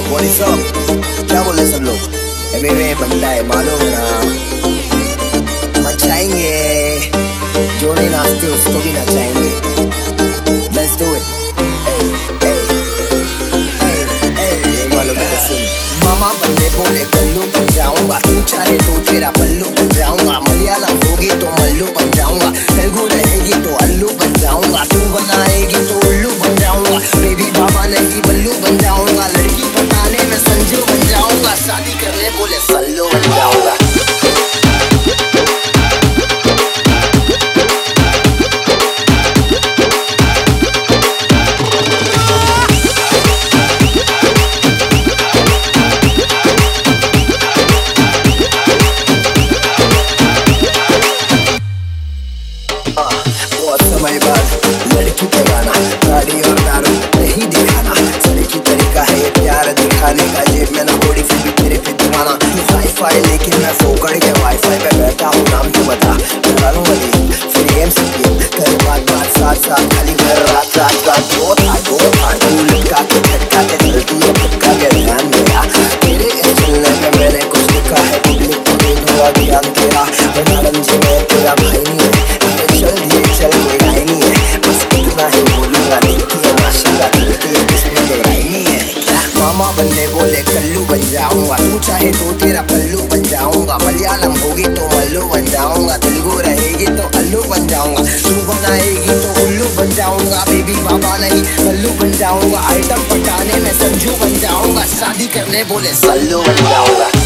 What's up, क्या बोले सब लोग? एमवे बनता है मालूम ना, मचाएंगे जो नहीं नाचते उसको भी नचाएंगे। Let's do it. मामा बंदे बोले कल्लू बन जाऊंगा, तू चाहे तो तेरा पल्लू बन जाऊंगा। मलयालम होगी तो मल्लू बन जाऊंगा, तेलुगु रहेगी तो अल्लू बन जाऊंगा। तू बनाएगी तो उल्लू बन जाऊंगा, बेबी बाबा नहीं बल्लू बन जाऊंगा। लड़की पटाने में संजू बन जाऊंगा, शादी करने बोले सल्लू बन जाऊंगा। बहुत समय बाद लड़की पे गाना, गाड़ी और दारू नहीं दिखाना। सड़की तरीका है ये प्यार दिखाने का, जेब में ना बॉडी फिर भी तेरे पे दीवाना। तू हाई फाई लेकिन मैं फोकड़ के वाईफाई पे बैठा हूँ, नाम तो बता। करूँ वाली फिर गेम से गेम कर, बात साथ साथ खाली घर रात रात रात। बहुत हार्ड तू लटका के झटका के चलती है, फटका के ध्यान मेरा तेरे चलने में मैंने कुछ लिखा है। पब्लिक को दे दूंगा ध्यान तेरा, मैडम जी मैं तेरा भाई नहीं है। चल धीरे चल कोई राय नहीं है, बस इतना ही बोलूंगा, देखती है माशाल्लाह चलती है, किसमें तो राय नहीं है। मामा बंदे बोले कल्लू बन जाऊंगा, तू चाहे तो तेरा पल्लू बन जाऊंगा। मलयालम होगी तो मल्लू बन जाऊंगा, तेलुगु रहेगी तो अल्लू बन जाऊंगा। तू बनाएगी तो उल्लू बन जाऊंगा, बेबी बाबा नहीं पल्लू बन जाऊंगा। आइटम पटाने में संजू बन जाऊंगा, शादी करने बोले सल्लू बन जाऊंगा।